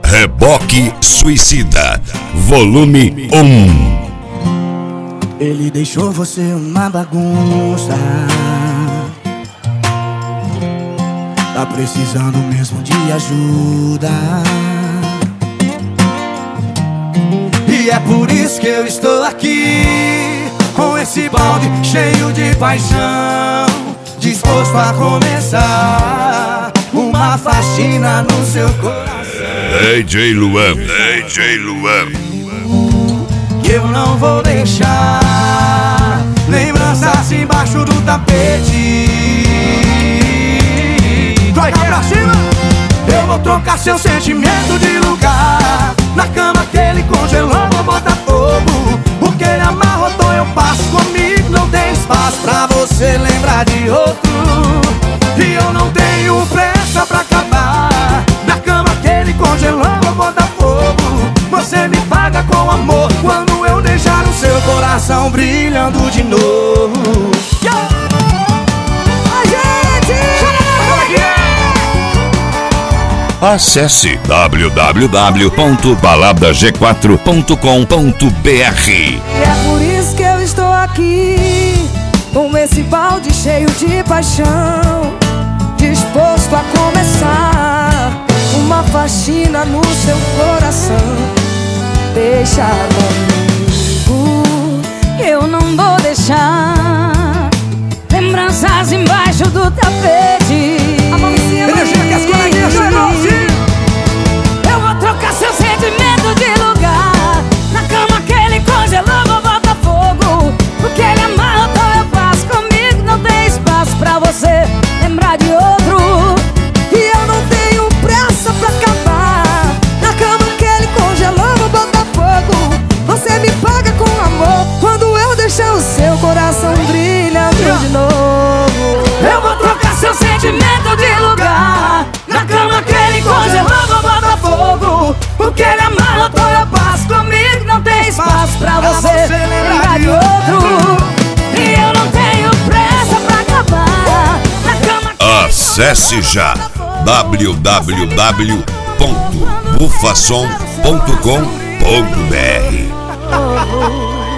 Reboque Suicida, volume 1. Ele deixou você uma bagunça. Tá precisando mesmo de ajuda. E é por isso que eu estou aqui, com esse balde cheio de paixão, disposto a começar uma faxina no seu coração. DJ Luan, DJ Luan. Que eu não vou deixar lembranças embaixo do tapete. Vai pra cima! Eu vou trocar seu sentimento de lugar. Na cama que ele congelou, vou botar fogo. O que ele amarrotou eu passo comigo. Não tem espaço pra você lembrar de outro. E eu não tenho pressa pra acabar. Na cama que ele congelou, vou botar fogo. Você me paga com amor quando eu deixar o seu coração brilhando de novo. Acesse www.baladag4.com.br. E é por isso que eu estou aqui, com esse balde cheio de paixão, disposto a começar uma faxina no seu coração. Deixa comigo, eu não vou deixar lembranças embaixo do tapete. A mão em cima, energia que as coleguinhas chegam, sim. Eu vou trocar seu sentimento de lugar. Na cama que ele congelou, vou botar fogo. O que ele amarrotou eu faço comigo. Não tem espaço pra você lembrar de outro. E eu não tenho pressa pra acabar. Na cama que ele congelou, vou botar fogo. Você me paga com amor quando eu deixar o seu coração brilhando de novo. Eu vou trocar seu sentimento de lugar. Na cama que ele congelou, vou botar fogo. O que ele amarrotou eu passo comigo. Não tem espaço pra você lembrar de outro. E eu não tenho pressa pra acabar. Na cama que Acesse já www.bufasom.com.br.